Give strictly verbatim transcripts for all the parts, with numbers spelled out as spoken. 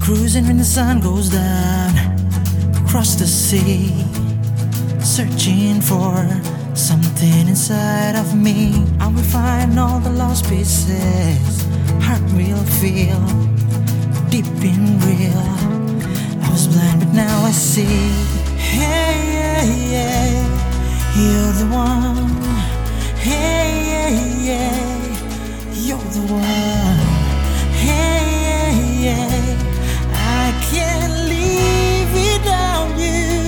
Cruising when the sun goes down across the sea, searching for something inside of me. I will find all the lost pieces, heart will feel deep and real. I was blind but now I see. Hey, yeah, yeah, you're the one. Hey, yeah, yeah, you're the one. Hey, yeah, yeah, I can't live without you.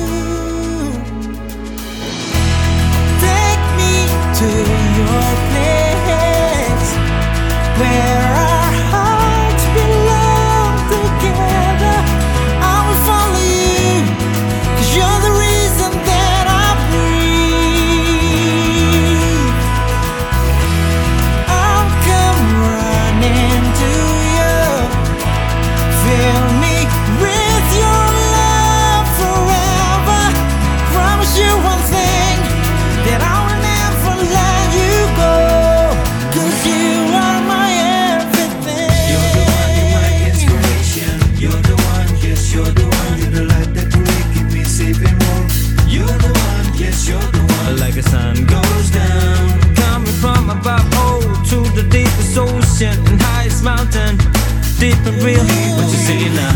Take me to your place where our hearts belong together. I will follow you, 'cause you're the reason that I breathe. I'll come running to you. Fill me with your love forever. Promise you one thing, that I will never let you go, 'cause you are my everything. You're the one, you're my inspiration. You're the one, yes, you're the one. You're the light that will keep me safe and warm. You're the one, yes, you're the one. Like the sun goes down, coming from above, oh, to the deepest ocean and highest mountain, deep and real. What you say now?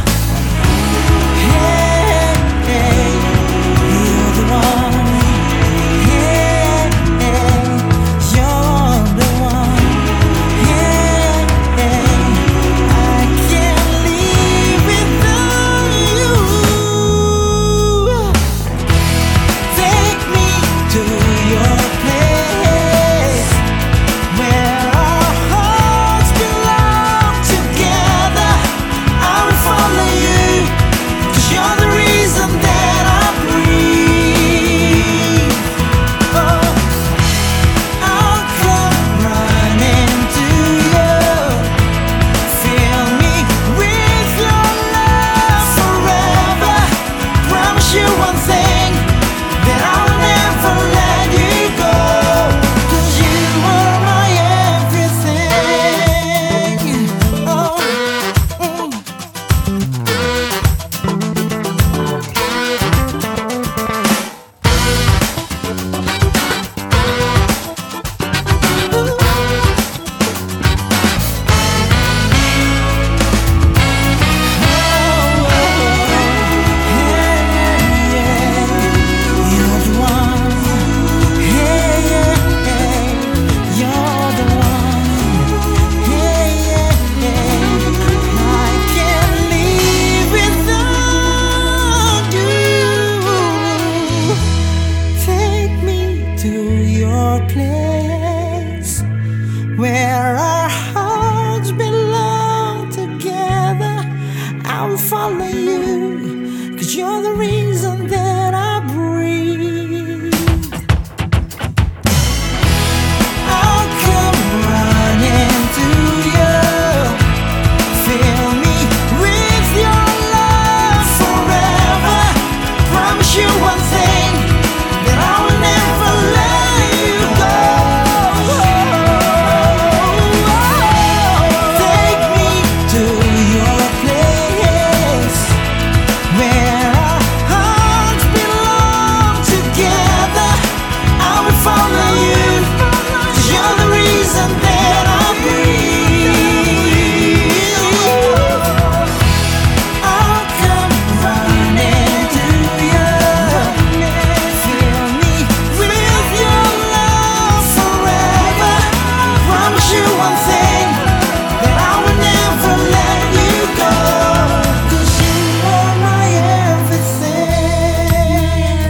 Hey, hey, you're the one. Hey, hey, you're the one. Hey, hey, I can't live without you. Take me to your place where our hearts belong together. I will follow you, 'cause you're the reason that I breathe. Oh, I'll come running to you. Fill me with your love forever. Promise you one thing, that I will never let you go, 'cause you are my everything. Oh, mm. Place where our hearts belong together. I will follow you, 'cause you're the reason that I breathe. I'll come running to you. Fill me with your love forever. Promise you one thing, that I will never let you go. Take me to your place where our hearts belong together. I will follow you, 'cause you're the reason that I breathe. I'll come running to you. Fill me with your love forever. Promise you one thing, that I will never let you go, 'cause you are my everything.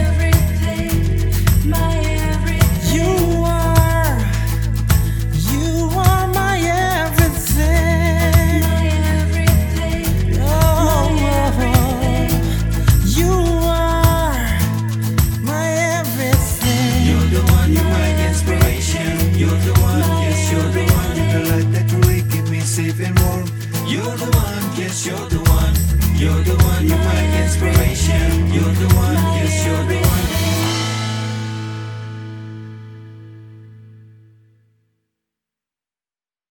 You are, you are my everything. Oh, you are my everything. You're the one, you're my inspiration. You're the one, yes, you're the one. You're the light that will keep me safe and warm. You're the one, yes, you're